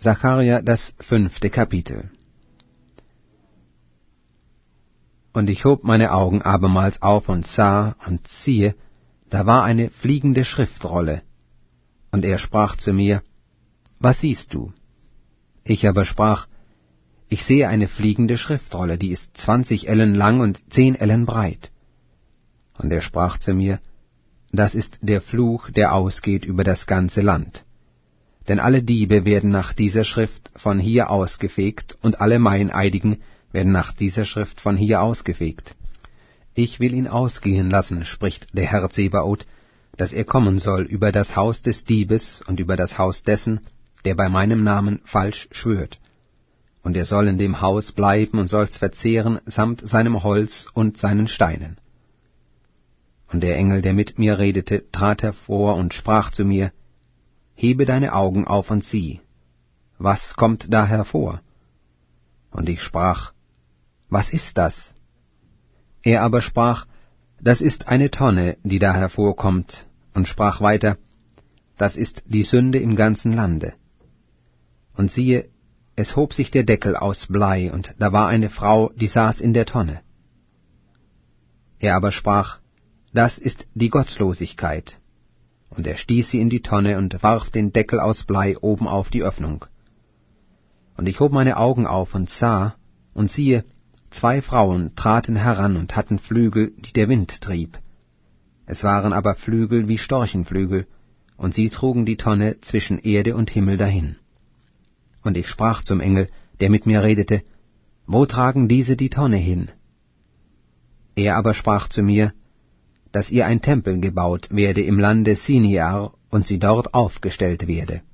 Sacharja, das 5. Kapitel. Und ich hob meine Augen abermals auf und sah, und siehe, da war eine fliegende Schriftrolle. Und er sprach zu mir, Was siehst du? Ich aber sprach, Ich sehe eine fliegende Schriftrolle, die ist 20 Ellen lang und 10 Ellen breit. Und er sprach zu mir, Das ist der Fluch, der ausgeht über das ganze Land. Denn alle Diebe werden nach dieser Schrift von hier ausgefegt, und alle Meineidigen werden nach dieser Schrift von hier ausgefegt. Ich will ihn ausgehen lassen, spricht der Herr Zebaoth, dass er kommen soll über das Haus des Diebes und über das Haus dessen, der bei meinem Namen falsch schwört. Und er soll in dem Haus bleiben und soll's verzehren, samt seinem Holz und seinen Steinen. Und der Engel, der mit mir redete, trat hervor und sprach zu mir, Hebe deine Augen auf und sieh. Was kommt da hervor? Und ich sprach, Was ist das? Er aber sprach, Das ist eine Tonne, die da hervorkommt, und sprach weiter, Das ist die Sünde im ganzen Lande. Und siehe, es hob sich der Deckel aus Blei, und da war eine Frau, die saß in der Tonne. Er aber sprach, Das ist die Gottlosigkeit. Und er stieß sie in die Tonne und warf den Deckel aus Blei oben auf die Öffnung. Und ich hob meine Augen auf und sah, und siehe, 2 Frauen traten heran und hatten Flügel, die der Wind trieb. Es waren aber Flügel wie Storchenflügel, und sie trugen die Tonne zwischen Erde und Himmel dahin. Und ich sprach zum Engel, der mit mir redete, Wo tragen diese die Tonne hin? Er aber sprach zu mir, dass ihr ein Tempel gebaut werde im Lande Siniar und sie dort aufgestellt werde.